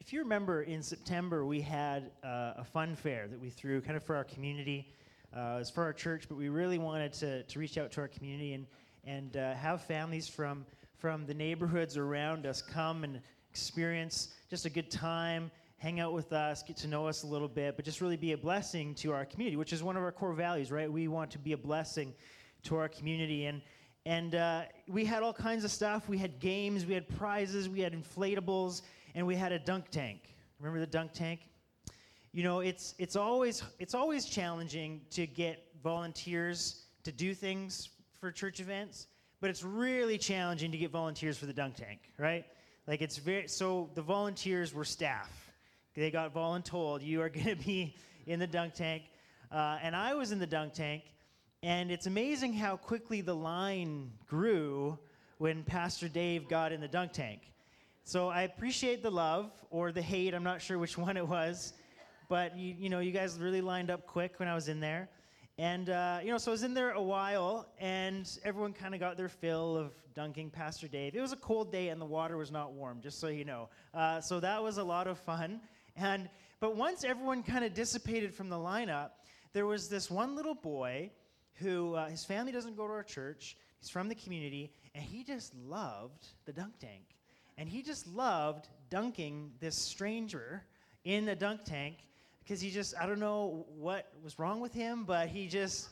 If you remember, in September, we had a fun fair that we threw kind of for our community. It was for our church, but we really wanted to reach out to our community and have families from the neighborhoods around us come and experience just a good time, hang out with us, get to know us a little bit, but just really be a blessing to our community, which is one of our core values, right? We want to be a blessing to our community. And we had all kinds of stuff. We had games, we had prizes, we had inflatables, and we had a dunk tank. Remember the dunk tank? You know, it's always challenging to get volunteers to do things for church events, but it's really challenging to get volunteers for the dunk tank, right? Like so the volunteers were staff. They got voluntold, you are going to be in the dunk tank. And I was in the dunk tank, and it's amazing how quickly the line grew when Pastor Dave got in the dunk tank. So I appreciate the love or the hate. I'm not sure which one it was. But, you guys really lined up quick when I was in there. And, so I was in there a while, and everyone kind of got their fill of dunking Pastor Dave. It was a cold day, and the water was not warm, just so you know. So that was a lot of fun. But once everyone kind of dissipated from the lineup, there was this one little boy who, his family doesn't go to our church. He's from the community, and he just loved the dunk tank. And he just loved dunking this stranger in a dunk tank because I don't know what was wrong with him, but he just,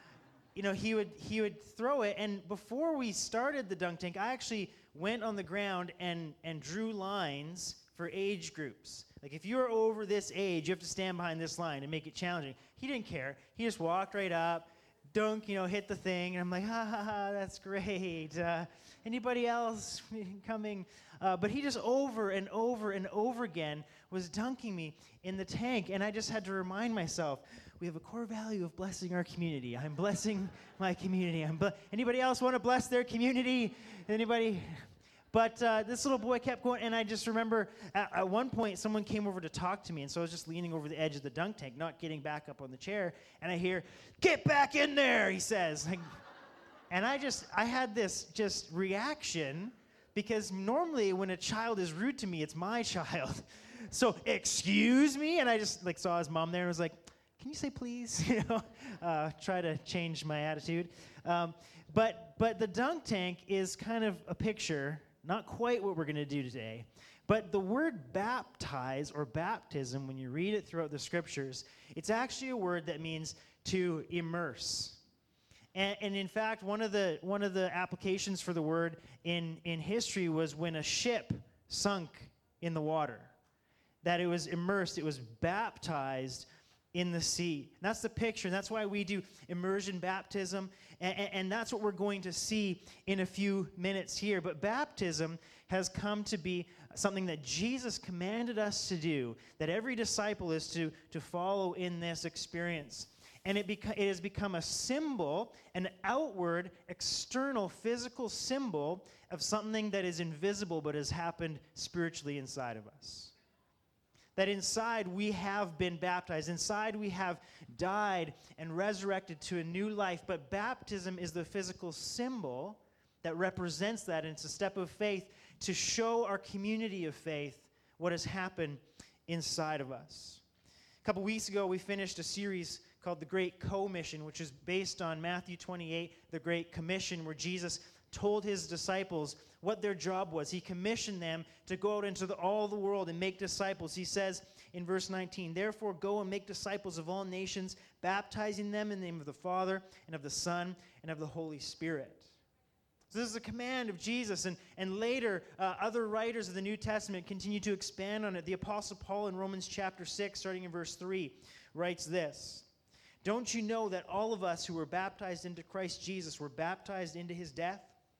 he would throw it. And before we started the dunk tank, I actually went on the ground and drew lines for age groups. Like, if you're over this age, you have to stand behind this line and make it challenging. He didn't care. He just walked right up, dunk, hit the thing, and I'm like, ha, ha, ha, that's great. Anybody else coming? But he just over and over and over again was dunking me in the tank, and I just had to remind myself, we have a core value of blessing our community. I'm blessing my community. Anybody else want to bless their community? Anybody? But this little boy kept going, and I just remember at one point someone came over to talk to me, and so I was just leaning over the edge of the dunk tank, not getting back up on the chair, and I hear, "Get back in there," he says. And I had this just reaction, because normally when a child is rude to me, it's my child. So, excuse me? And I just saw his mom there and was like, "Can you say please?" Try to change my attitude. But the dunk tank is kind of a picture, not quite what we're going to do today. But the word baptize or baptism, when you read it throughout the scriptures, it's actually a word that means to immerse. And in fact, one of the applications for the word in history was when a ship sunk in the water, that it was immersed, it was baptized in the sea. And that's the picture, and that's why we do immersion baptism, and that's what we're going to see in a few minutes here. But baptism has come to be something that Jesus commanded us to do, that every disciple is to follow in this experience. And it has become a symbol, an outward, external, physical symbol of something that is invisible but has happened spiritually inside of us. That inside we have been baptized. Inside we have died and resurrected to a new life. But baptism is the physical symbol that represents that. And it's a step of faith to show our community of faith what has happened inside of us. A couple weeks ago, we finished a series called The Great Commission, which is based on Matthew 28, the Great Commission, where Jesus told his disciples what their job was. He commissioned them to go out into all the world and make disciples. He says in verse 19, "Therefore go and make disciples of all nations, baptizing them in the name of the Father and of the Son and of the Holy Spirit." So this is a command of Jesus, and later other writers of the New Testament continue to expand on it. The Apostle Paul in Romans chapter 6, starting in verse 3, writes this, "Don't you know that all of us who were baptized into Christ Jesus were baptized into his death?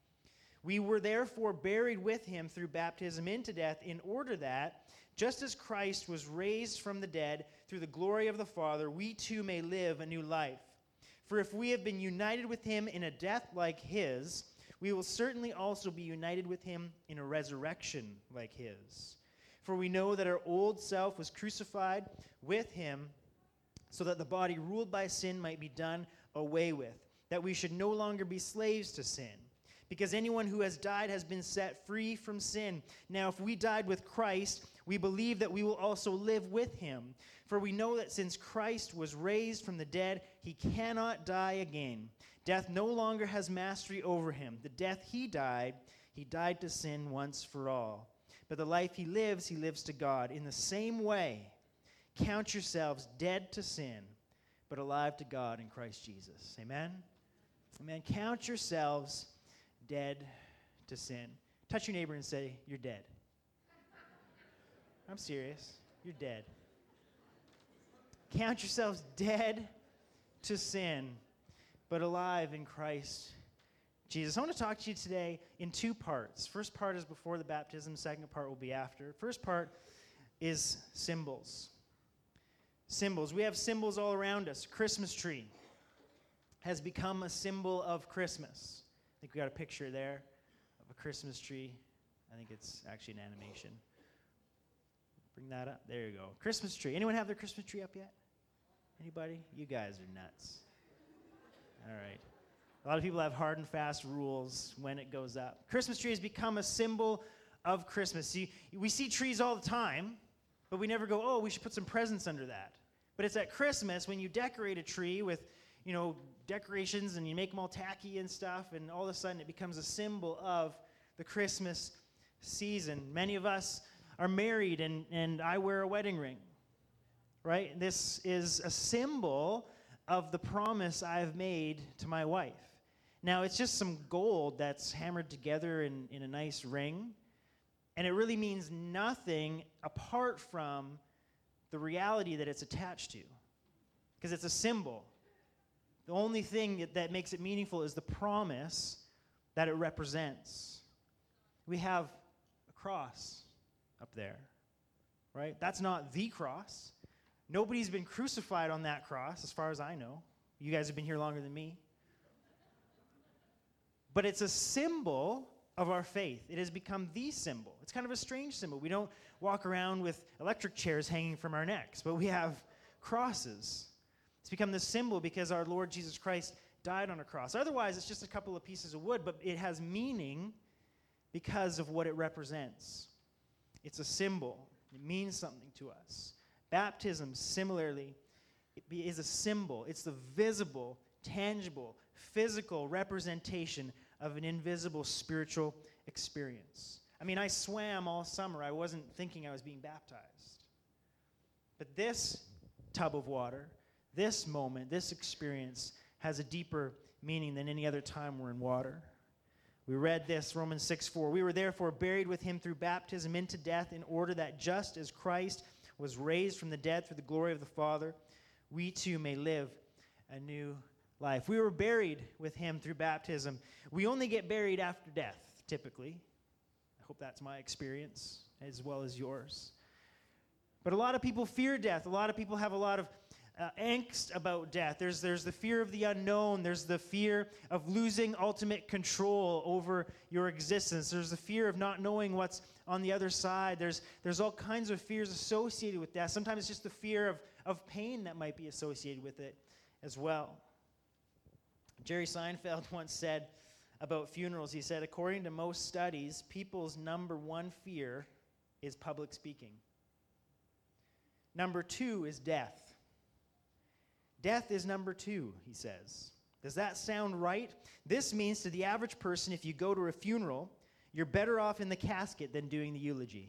We were therefore buried with him through baptism into death, in order that, just as Christ was raised from the dead through the glory of the Father, we too may live a new life. For if we have been united with him in a death like his, we will certainly also be united with him in a resurrection like his. For we know that our old self was crucified with him, so that the body ruled by sin might be done away with, that we should no longer be slaves to sin. because anyone who has died has been set free from sin. Now, if we died with Christ, we believe that we will also live with him. For we know that since Christ was raised from the dead, he cannot die again. Death no longer has mastery over him. The death he died to sin once for all. But the life he lives to God. In the same way, count yourselves dead to sin, but alive to God in Christ Jesus. Amen? Amen. Count yourselves dead to sin. Touch your neighbor and say, you're dead. I'm serious. You're dead. Count yourselves dead to sin, but alive in Christ Jesus. I want to talk to you today in two parts. First part is before the baptism. Second part will be after. First part is symbols. Symbols. We have symbols all around us. Christmas tree has become a symbol of Christmas. I think we got a picture there of a Christmas tree. I think it's actually an animation. Bring that up. There you go. Christmas tree. Anyone have their Christmas tree up yet? Anybody? You guys are nuts. All right. A lot of people have hard and fast rules when it goes up. Christmas tree has become a symbol of Christmas. See, we see trees all the time, but we never go, oh, we should put some presents under that. But it's at Christmas when you decorate a tree with, decorations and you make them all tacky and stuff, and all of a sudden it becomes a symbol of the Christmas season. Many of us are married, and I wear a wedding ring, right? This is a symbol of the promise I've made to my wife. Now, it's just some gold that's hammered together in a nice ring, and it really means nothing apart from the reality that it's attached to, because it's a symbol. The only thing that makes it meaningful is the promise that it represents. We have a cross up there, right? That's not the cross. Nobody's been crucified on that cross, as far as I know. You guys have been here longer than me. But it's a symbol of our faith. It has become the symbol. It's kind of a strange symbol. We don't walk around with electric chairs hanging from our necks, but we have crosses. It's become the symbol because our Lord Jesus Christ died on a cross. Otherwise, it's just a couple of pieces of wood, but it has meaning because of what it represents. It's a symbol. It means something to us. Baptism, similarly, is a symbol. It's the visible, tangible, physical representation of an invisible spiritual experience. I mean, I swam all summer. I wasn't thinking I was being baptized. But this tub of water, this moment, this experience has a deeper meaning than any other time we're in water. We read this, Romans 6:4. We were therefore buried with him through baptism into death, in order that just as Christ was raised from the dead through the glory of the Father, we too may live a new life. We were buried with him through baptism. We only get buried after death, typically. I hope that's my experience as well as yours. But a lot of people fear death. A lot of people have a lot of angst about death. There's the fear of the unknown. There's the fear of losing ultimate control over your existence. There's the fear of not knowing what's on the other side. There's all kinds of fears associated with death. Sometimes it's just the fear of pain that might be associated with it as well. Jerry Seinfeld once said about funerals, he said, according to most studies, people's number one fear is public speaking. Number two is death. Death is number two, he says. Does that sound right? This means to the average person, if you go to a funeral, you're better off in the casket than doing the eulogy.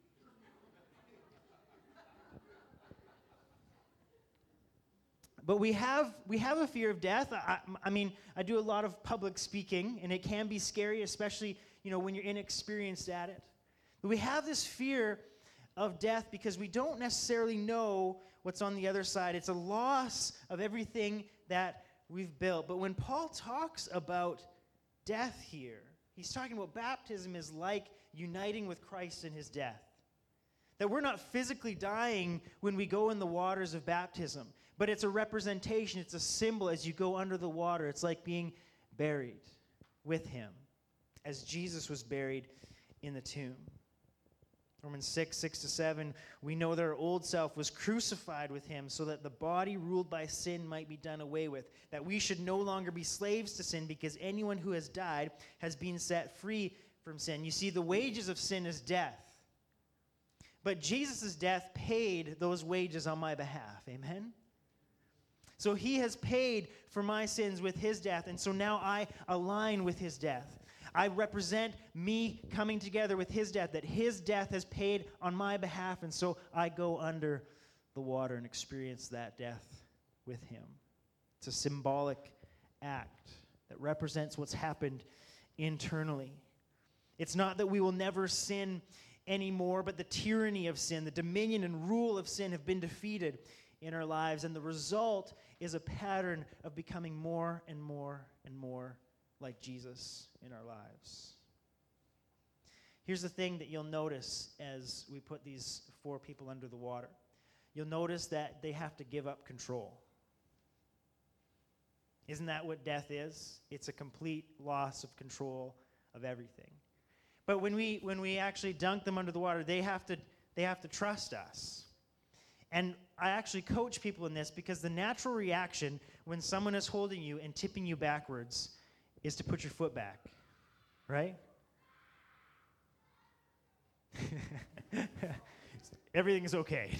But we have a fear of death. I mean, I do a lot of public speaking, and it can be scary, especially, when you're inexperienced at it. But we have this fear of death because we don't necessarily know what's on the other side. It's a loss of everything that we've built. But when Paul talks about death here, he's talking about baptism is like uniting with Christ in his death. That we're not physically dying when we go in the waters of baptism, but it's a representation, it's a symbol as you go under the water. It's like being buried with him as Jesus was buried in the tomb. Romans 6:6-7, we know that our old self was crucified with him so that the body ruled by sin might be done away with, that we should no longer be slaves to sin because anyone who has died has been set free from sin. You see, the wages of sin is death. But Jesus' death paid those wages on my behalf. Amen? So he has paid for my sins with his death, and so now I align with his death. I represent me coming together with his death, that his death has paid on my behalf, and so I go under the water and experience that death with him. It's a symbolic act that represents what's happened internally. It's not that we will never sin anymore, but the tyranny of sin, the dominion and rule of sin have been defeated in our lives, and the result is a pattern of becoming more and more and more like Jesus in our lives. Here's the thing that you'll notice as we put these 4 people under the water. You'll notice that they have to give up control. Isn't that what death is? It's a complete loss of control of everything. But when we actually dunk them under the water, they have to trust us. And I actually coach people in this because the natural reaction when someone is holding you and tipping you backwards is to put your foot back, right? Everything is okay.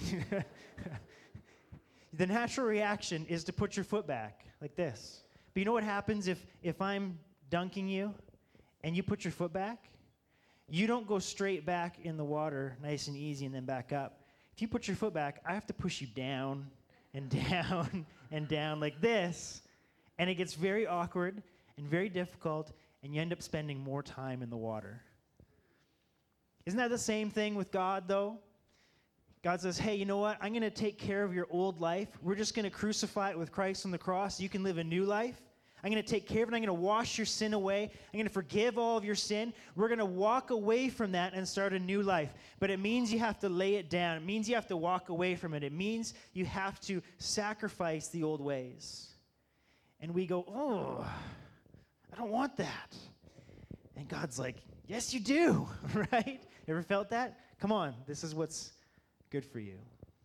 The natural reaction is to put your foot back like this. But you know what happens if I'm dunking you and you put your foot back? You don't go straight back in the water nice and easy and then back up. If you put your foot back, I have to push you down and down and down like this. And it gets very awkward and very difficult, and you end up spending more time in the water. Isn't that the same thing with God, though? God says, hey, you know what? I'm going to take care of your old life. We're just going to crucify it with Christ on the cross. You can live a new life. I'm going to take care of it. I'm going to wash your sin away. I'm going to forgive all of your sin. We're going to walk away from that and start a new life. But it means you have to lay it down. It means you have to walk away from it. It means you have to sacrifice the old ways. And we go, oh, I don't want that. And God's like, yes, you do, right? Ever felt that? Come on, this is what's good for you.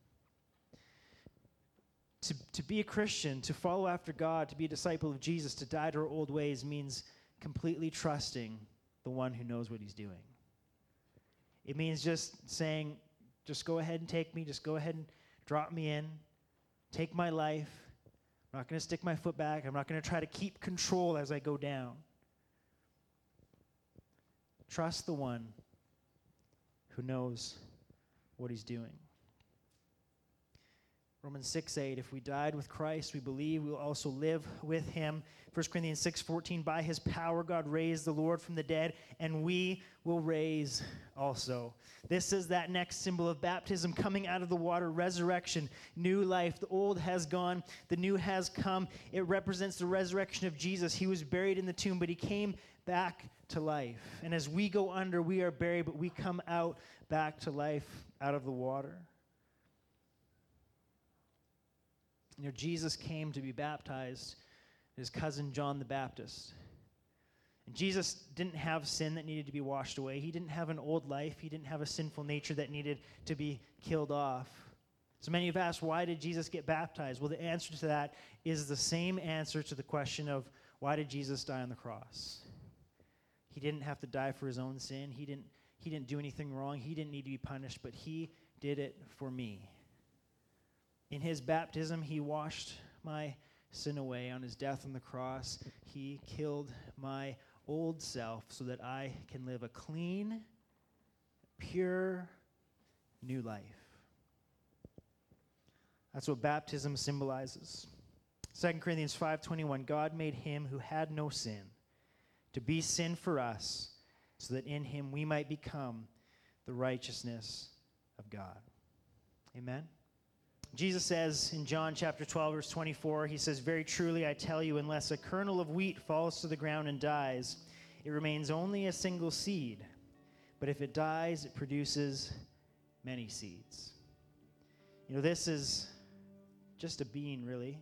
To be a Christian, to follow after God, to be a disciple of Jesus, to die to our old ways means completely trusting the one who knows what he's doing. It means just saying, just go ahead and take me, just go ahead and drop me in, take my life. I'm not going to stick my foot back. I'm not going to try to keep control as I go down. Trust the one who knows what he's doing. Romans 6:8, if we died with Christ, we believe we will also live with him. 1 Corinthians 6:14, by his power God raised the Lord from the dead, and we will raise also. This is that next symbol of baptism, coming out of the water, resurrection, new life. The old has gone, the new has come. It represents the resurrection of Jesus. He was buried in the tomb, but he came back to life. And as we go under, we are buried, but we come out back to life out of the water. You know, Jesus came to be baptized, his cousin John the Baptist. And Jesus didn't have sin that needed to be washed away. He didn't have an old life. He didn't have a sinful nature that needed to be killed off. So many have asked, why did Jesus get baptized? Well, the answer to that is the same answer to the question of why did Jesus die on the cross? He didn't have to die for his own sin. He didn't do anything wrong. He didn't need to be punished, but he did it for me. In his baptism, he washed my sin away. On his death on the cross, he killed my old self so that I can live a clean, pure, new life. That's what baptism symbolizes. 2 Corinthians 5:21, God made him who had no sin to be sin for us so that in him we might become the righteousness of God. Amen? Jesus says in John chapter 12, verse 24, he says, very truly I tell you, unless a kernel of wheat falls to the ground and dies, it remains only a single seed. But if it dies, it produces many seeds. You know, this is just a bean, really.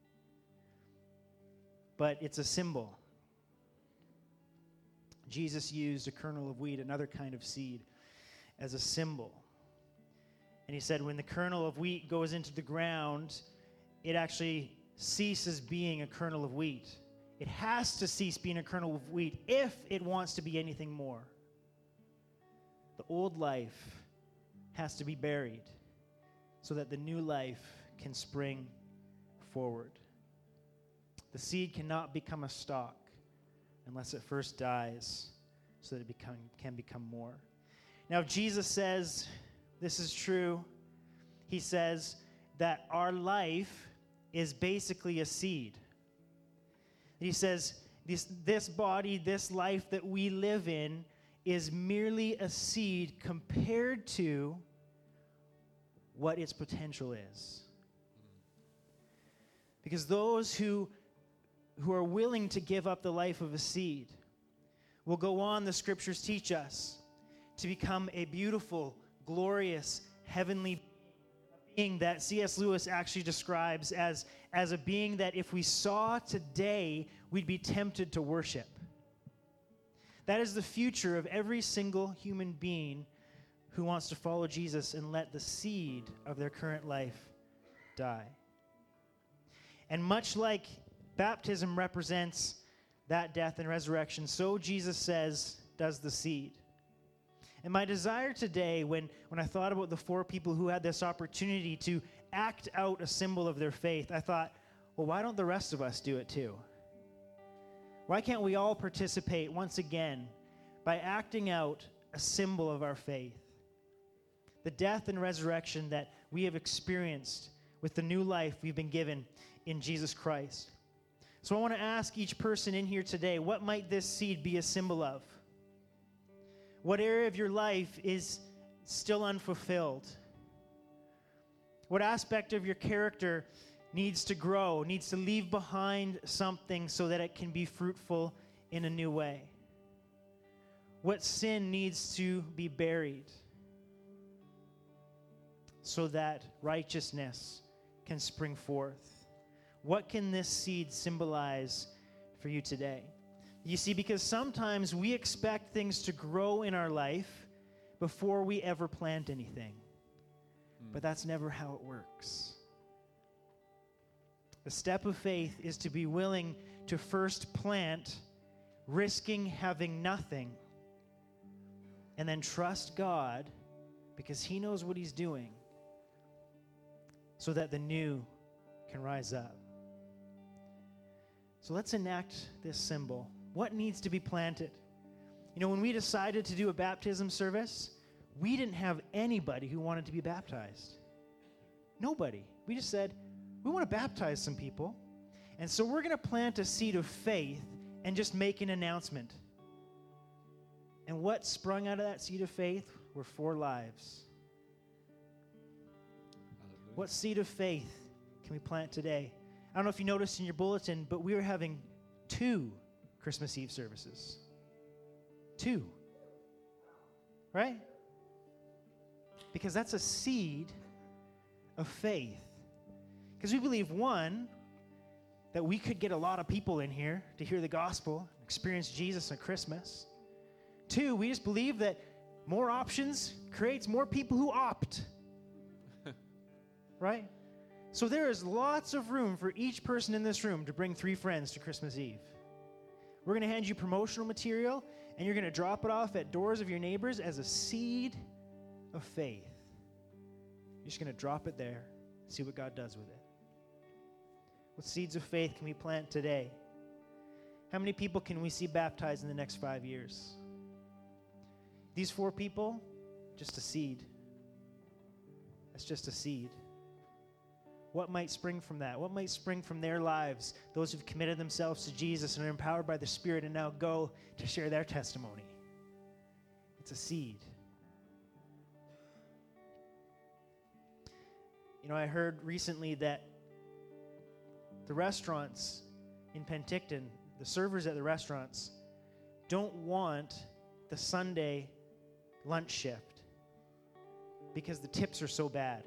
But it's a symbol. Jesus used a kernel of wheat, another kind of seed. as a symbol. And he said when the kernel of wheat goes into the ground, it actually ceases being a kernel of wheat. It has to cease being a kernel of wheat if it wants to be anything more. The old life has to be buried so that the new life can spring forward. The seed cannot become a stalk unless it first dies so that it can become more. Now, Jesus says this is true. He says that our life is basically a seed. He says this body, this life that we live in is merely a seed compared to what its potential is. Because those who are willing to give up the life of a seed will go on, the scriptures teach us, to become a beautiful, glorious, heavenly being that C.S. Lewis actually describes as a being that if we saw today, we'd be tempted to worship. That is the future of every single human being who wants to follow Jesus and let the seed of their current life die. And much like baptism represents that death and resurrection, so Jesus says does the seed. And my desire today, when I thought about the 4 people who had this opportunity to act out a symbol of their faith, I thought, well, why don't the rest of us do it too? Why can't we all participate once again by acting out a symbol of our faith? The death and resurrection that we have experienced with the new life we've been given in Jesus Christ. So I want to ask each person in here today, what might this seed be a symbol of? What area of your life is still unfulfilled? What aspect of your character needs to grow, needs to leave behind something so that it can be fruitful in a new way? What sin needs to be buried so that righteousness can spring forth? What can this seed symbolize for you today? You see, because sometimes we expect things to grow in our life before we ever plant anything. But that's never how it works. The step of faith is to be willing to first plant, risking having nothing, and then trust God because He knows what He's doing so that the new can rise up. So let's enact this symbol. What needs to be planted? You know, when we decided to do a baptism service, we didn't have anybody who wanted to be baptized. Nobody. We just said, we want to baptize some people. And so we're going to plant a seed of faith and just make an announcement. And what sprung out of that seed of faith were 4 lives. Hallelujah. What seed of faith can we plant today? I don't know if you noticed in your bulletin, but we are having 2 Christmas Eve services. 2. Right? Because that's a seed of faith. Because we believe, 1, that we could get a lot of people in here to hear the gospel, experience Jesus at Christmas. 2, we just believe that more options creates more people who opt. Right? So there is lots of room for each person in this room to bring 3 friends to Christmas Eve. We're going to hand you promotional material, and you're going to drop it off at doors of your neighbors as a seed of faith. You're just going to drop it there, see what God does with it. What seeds of faith can we plant today? How many people can we see baptized in the next 5 years? These 4 people, just a seed. That's just a seed. What might spring from that? What might spring from their lives, those who've committed themselves to Jesus and are empowered by the Spirit and now go to share their testimony? It's a seed. You know, I heard recently that the restaurants in Penticton, the servers at the restaurants, don't want the Sunday lunch shift because the tips are so bad.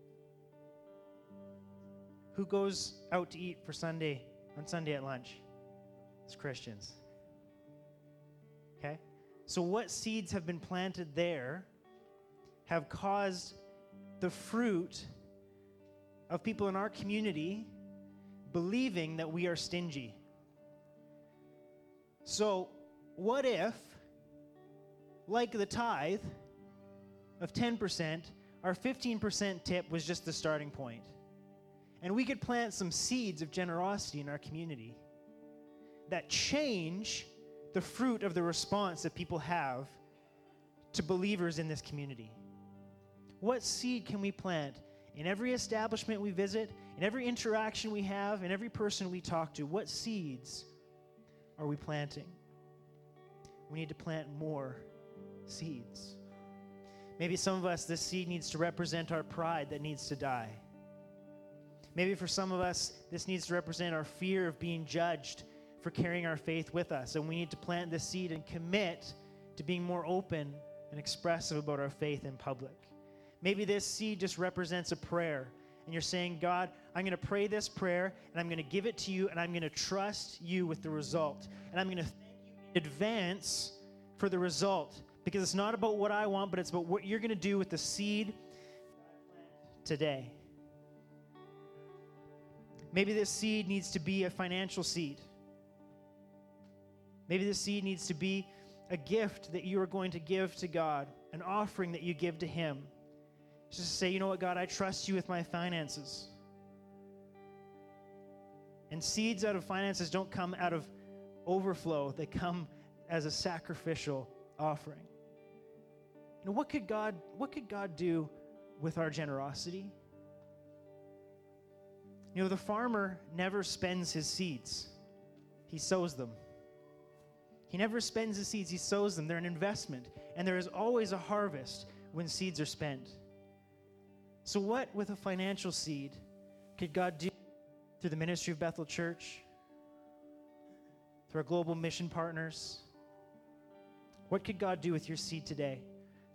Who goes out to eat on Sunday at lunch? It's Christians. Okay? So what seeds have been planted there have caused the fruit of people in our community believing that we are stingy. So, what if, like the tithe of 10%, our 15% tip was just the starting point? And we could plant some seeds of generosity in our community that change the fruit of the response that people have to believers in this community. What seed can we plant in every establishment we visit, in every interaction we have, in every person we talk to? What seeds are we planting? We need to plant more seeds. Maybe some of us, this seed needs to represent our pride that needs to die. Maybe for some of us, this needs to represent our fear of being judged for carrying our faith with us. And we need to plant this seed and commit to being more open and expressive about our faith in public. Maybe this seed just represents a prayer. And you're saying, God, I'm going to pray this prayer, and I'm going to give it to you, and I'm going to trust you with the result. And I'm going to thank you in advance for the result. Because it's not about what I want, but it's about what you're going to do with the seed today. Maybe this seed needs to be a financial seed. Maybe this seed needs to be a gift that you are going to give to God, an offering that you give to Him. Just to say, you know what, God, I trust you with my finances. And seeds out of finances don't come out of overflow. They come as a sacrificial offering. You know, what could God do with our generosity? You know, the farmer never spends his seeds. He sows them. He never spends his seeds. He sows them. They're an investment. And there is always a harvest when seeds are spent. So what with a financial seed could God do through the ministry of Bethel Church, through our global mission partners? What could God do with your seed today?